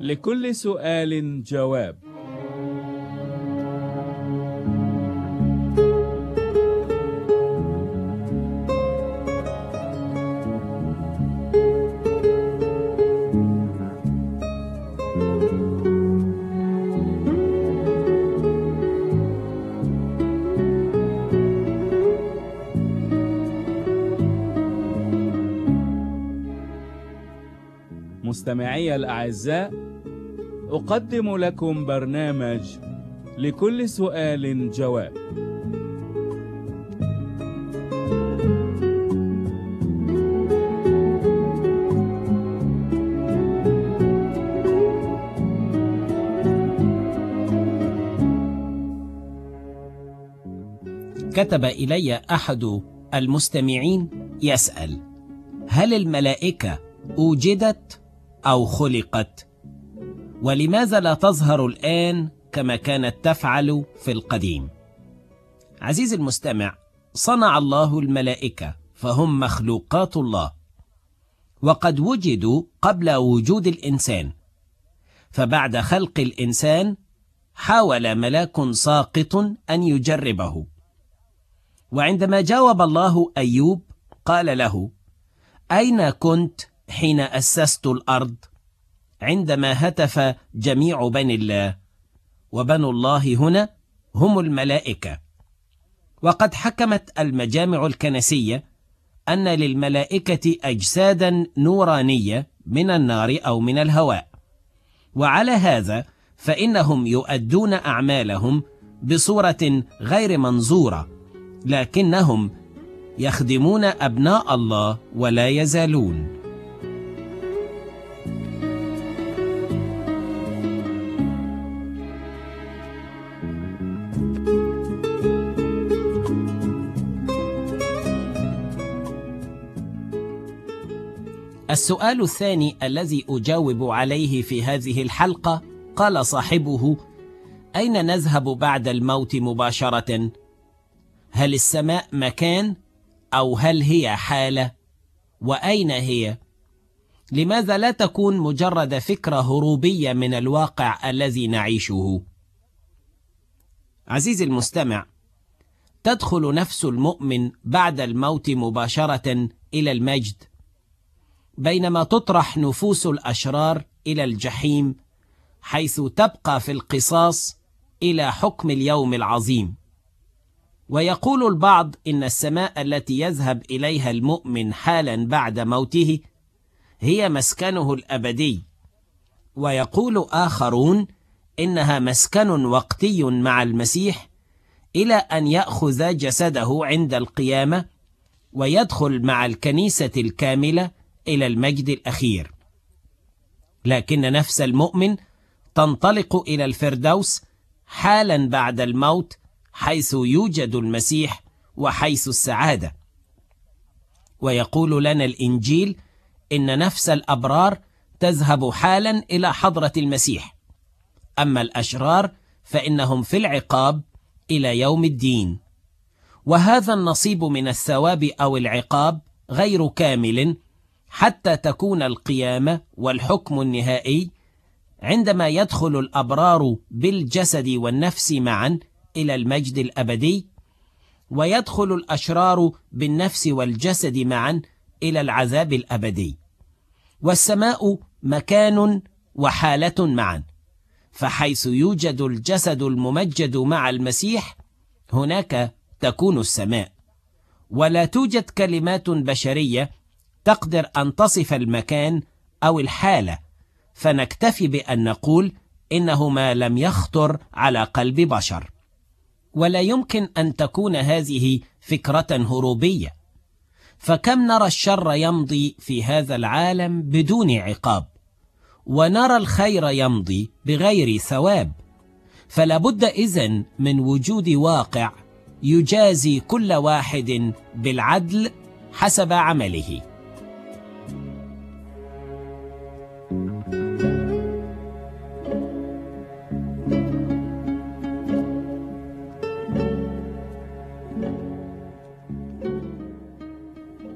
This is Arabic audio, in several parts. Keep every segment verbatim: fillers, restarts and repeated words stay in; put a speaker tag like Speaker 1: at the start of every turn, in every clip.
Speaker 1: لكل سؤال جواب. مستمعي الأعزاء، أقدم لكم برنامج لكل سؤال جواب.
Speaker 2: كتب إلي أحد المستمعين يسأل: هل الملائكة أوجدت أو خلقت؟ ولماذا لا تظهر الآن كما كانت تفعل في القديم؟ عزيزي المستمع، صنع الله الملائكة فهم مخلوقات الله، وقد وجدوا قبل وجود الإنسان، فبعد خلق الإنسان حاول ملاك ساقط أن يجربه، وعندما جاوب الله أيوب قال له: أين كنت حين أسست الأرض، عندما هتف جميع بني الله؟ وبنو الله هنا هم الملائكة. وقد حكمت المجامع الكنسية أن للملائكة أجسادا نورانية من النار أو من الهواء، وعلى هذا فإنهم يؤدون أعمالهم بصورة غير منظورة، لكنهم يخدمون أبناء الله ولا يزالون. السؤال الثاني الذي أجاوب عليه في هذه الحلقة، قال صاحبه: أين نذهب بعد الموت مباشرة؟ هل السماء مكان أو هل هي حالة؟ وأين هي؟ لماذا لا تكون مجرد فكرة هروبية من الواقع الذي نعيشه؟ عزيزي المستمع، تدخل نفس المؤمن بعد الموت مباشرة إلى المجد، بينما تطرح نفوس الأشرار إلى الجحيم، حيث تبقى في القصاص إلى حكم اليوم العظيم. ويقول البعض إن السماء التي يذهب إليها المؤمن حالا بعد موته هي مسكنه الأبدي، ويقول آخرون إنها مسكن وقتي مع المسيح إلى أن يأخذ جسده عند القيامة ويدخل مع الكنيسة الكاملة إلى المجد الأخير. لكن نفس المؤمن تنطلق إلى الفردوس حالا بعد الموت، حيث يوجد المسيح وحيث السعادة. ويقول لنا الإنجيل إن نفس الأبرار تذهب حالا إلى حضرة المسيح، أما الأشرار فإنهم في العقاب إلى يوم الدين. وهذا النصيب من الثواب أو العقاب غير كامل حتى تكون القيامة والحكم النهائي، عندما يدخل الأبرار بالجسد والنفس معا إلى المجد الأبدي، ويدخل الأشرار بالنفس والجسد معا إلى العذاب الأبدي. والسماء مكان وحالة معا، فحيث يوجد الجسد الممجد مع المسيح هناك تكون السماء، ولا توجد كلمات بشرية تقدر أن تصف المكان أو الحالة، فنكتفي بأن نقول إنه ما لم يخطر على قلب بشر. ولا يمكن أن تكون هذه فكرة هروبية، فكم نرى الشر يمضي في هذا العالم بدون عقاب، ونرى الخير يمضي بغير ثواب، فلا بد إذن من وجود واقع يجازي كل واحد بالعدل حسب عمله.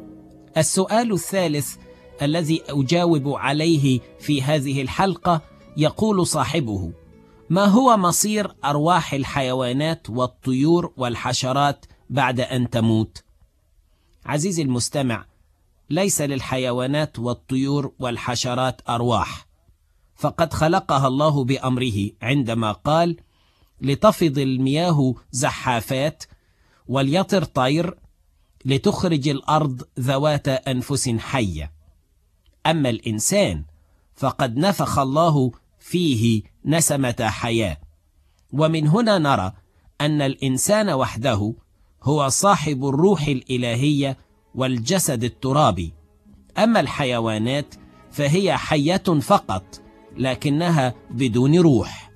Speaker 2: السؤال الثالث الذي أجاوب عليه في هذه الحلقة يقول صاحبه: ما هو مصير أرواح الحيوانات والطيور والحشرات بعد أن تموت؟ عزيزي المستمع، ليس للحيوانات والطيور والحشرات أرواح، فقد خلقها الله بأمره عندما قال: لتفض المياه زحافات وليطر طير لتخرج الأرض ذوات أنفس حية. أما الإنسان فقد نفخ الله فيه نسمة حياة، ومن هنا نرى أن الإنسان وحده هو صاحب الروح الإلهية والجسد الترابي. أما الحيوانات فهي حية فقط، لكنها بدون روح.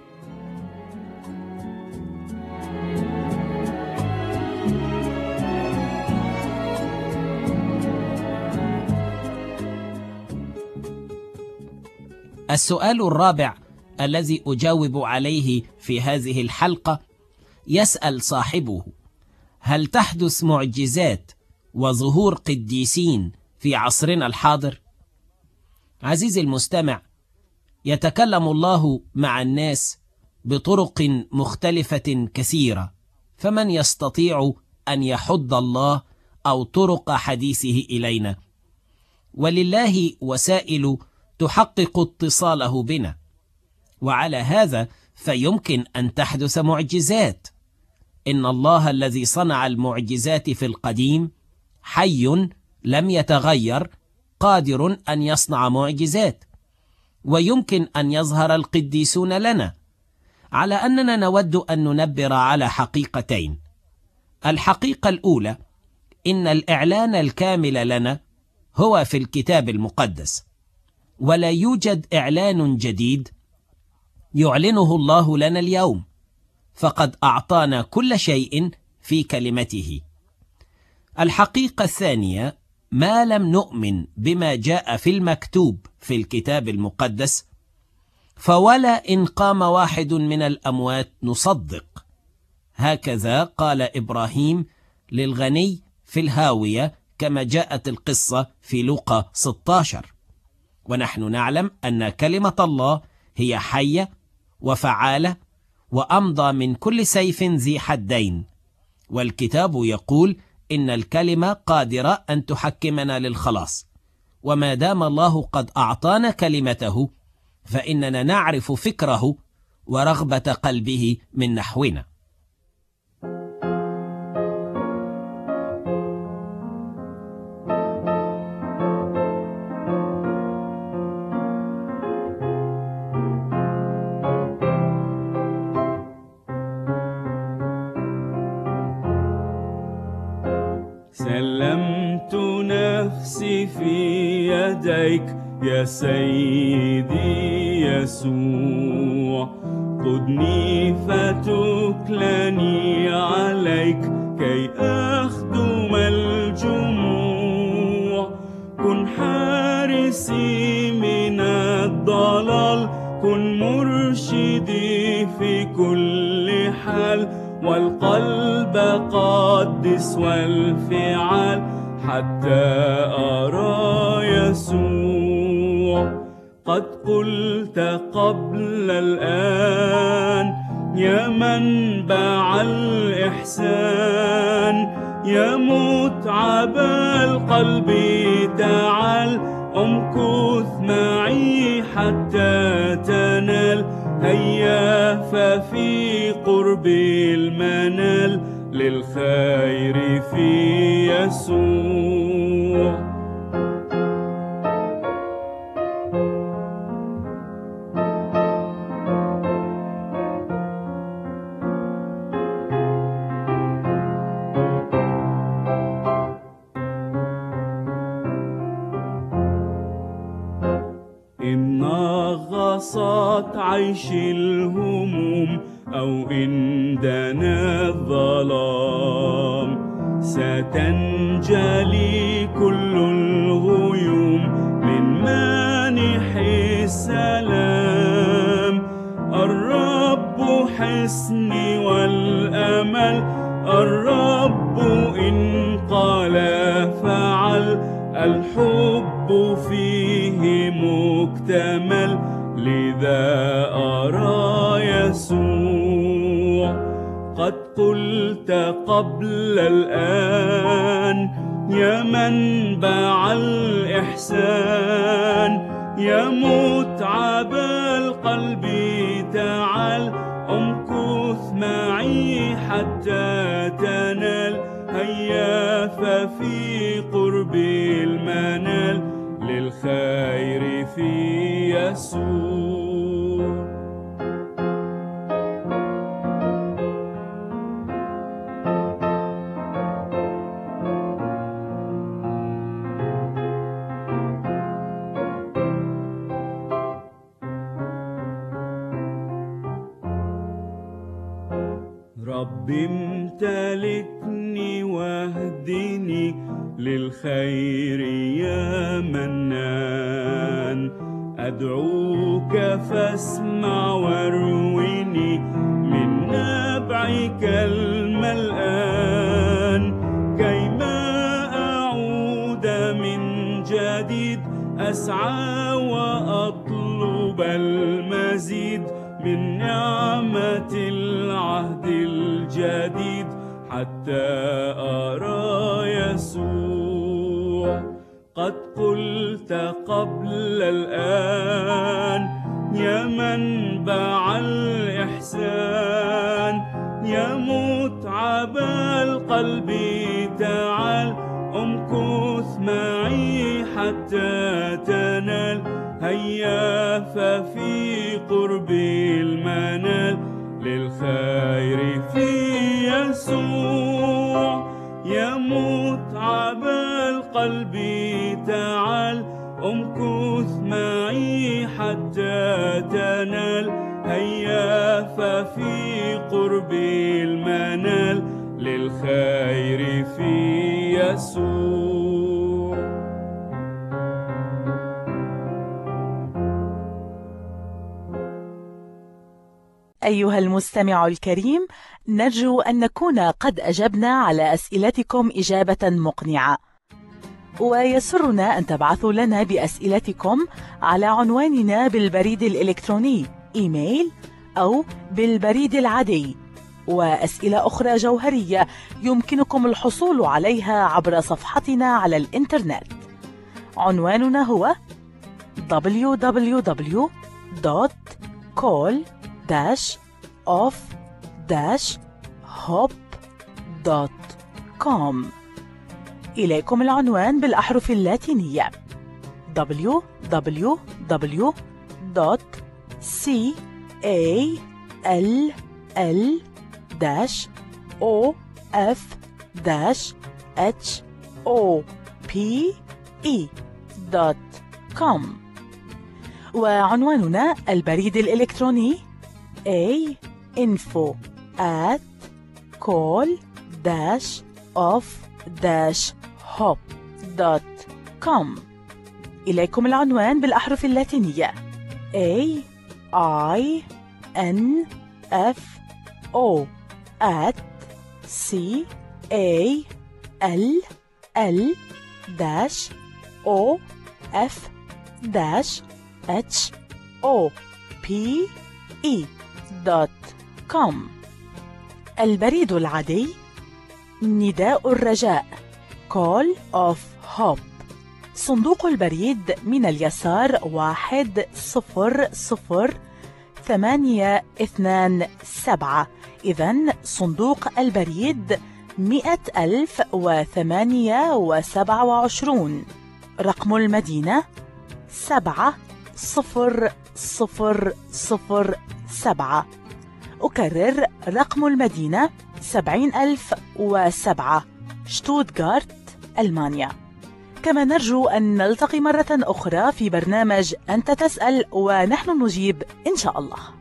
Speaker 2: السؤال الرابع الذي أجاوب عليه في هذه الحلقة يسأل صاحبه: هل تحدث معجزات وظهور قديسين في عصرنا الحاضر؟ عزيزي المستمع، يتكلم الله مع الناس بطرق مختلفة كثيرة، فمن يستطيع أن يحض الله أو طرق حديثه إلينا؟ ولله وسائل تحقق اتصاله بنا، وعلى هذا فيمكن أن تحدث معجزات. إن الله الذي صنع المعجزات في القديم حي لم يتغير، قادر أن يصنع معجزات، ويمكن أن يظهر القديسون لنا، على أننا نود أن ننبر على حقيقتين. الحقيقة الأولى: إن الإعلان الكامل لنا هو في الكتاب المقدس، ولا يوجد إعلان جديد يعلنه الله لنا اليوم، فقد أعطانا كل شيء في كلمته. الحقيقة الثانية: ما لم نؤمن بما جاء في المكتوب في الكتاب المقدس، فولا إن قام واحد من الأموات نصدق. هكذا قال إبراهيم للغني في الهاوية، كما جاءت القصة في لوقا ستة عشر. ونحن نعلم أن كلمة الله هي حية وفعالة وأمضى من كل سيف ذي حدين، والكتاب يقول إن الكلمة قادرة أن تحكمنا للخلاص. وما دام الله قد أعطانا كلمته، فإننا نعرف فكره ورغبة قلبه من نحونا.
Speaker 1: سلمت نفسي في يديك يا سيدي يسوع، قدني فتكلني عليك كي أخدم الجموع. كن حارسي من الضلال، كن مرشدي في كل حال، والقلب قدس والفعال حتى أرى يسوع. قد قلت قبل الآن يا منبع الإحسان، يا متعب القلب تعال، امكث معي حتى تنال. هيا ففي قرب المنال، للخير في يسوع. إن نغصت عيش الهموم أو إن دنا الظلام، ستنجلي كل الغيوم من مانح السلام. الرب حصني والأمل، الرب إن قال فعل، الحب فيه مكتمل، لذا أرى يسوع قد قلت قبل الآن يا منبع الإحسان يا متعب القلب تعال امكث معي حتى تنال هيا ففي قرب المنال للخير في يسوع. رب امتلكني واهدني للخير يا منان أدعوك فاسمع وارويني من نبعك الملآن كيما أعود من جديد أسعى وأطلب المزيد من نعمة العهد الجديد حتى أرى يسوع قد قلت قبل الآن يا منبع الإحسان يا متعب القلب تعال امكث معي حتى تنال هيا ففي قرب المنال للخير في يسوع يا متعب القلب تعال امكث معي حتى تنال هيا ففي قرب المنال للخير في يسوع.
Speaker 3: أيها المستمع الكريم، نرجو أن نكون قد أجبنا على أسئلتكم إجابة مقنعة، ويسرنا أن تبعثوا لنا بأسئلتكم على عنواننا بالبريد الإلكتروني إيميل أو بالبريد العادي، وأسئلة أخرى جوهرية يمكنكم الحصول عليها عبر صفحتنا على الإنترنت. عنواننا هو دبليو دبليو دبليو دوت كول داش اوف داش هوب دوت كوم. إليكم العنوان بالأحرف اللاتينية دبليو دبليو دبليو دوت كول دوت كوم. وعنواننا البريد الإلكتروني a info at call dash of dash hop دوت كوم. إليكم العنوان بالأحرف اللاتينية A I N F O at C A L L dash O F dash H O P E دوت كوم. البريد العادي نداء الرجاء Call of Hope. صندوق البريد من اليسار واحد صفر صفر ثمانية اثنان سبعة. إذن صندوق البريد مئة ألف وثمانية وسبعة وعشرون. رقم المدينة سبعة صفر صفر صفر سبعة. أكرر رقم المدينة سبعين ألف وسبعة، شتوتغارت، ألمانيا. كما نرجو أن نلتقي مرة أخرى في برنامج أنت تسأل ونحن نجيب إن شاء الله.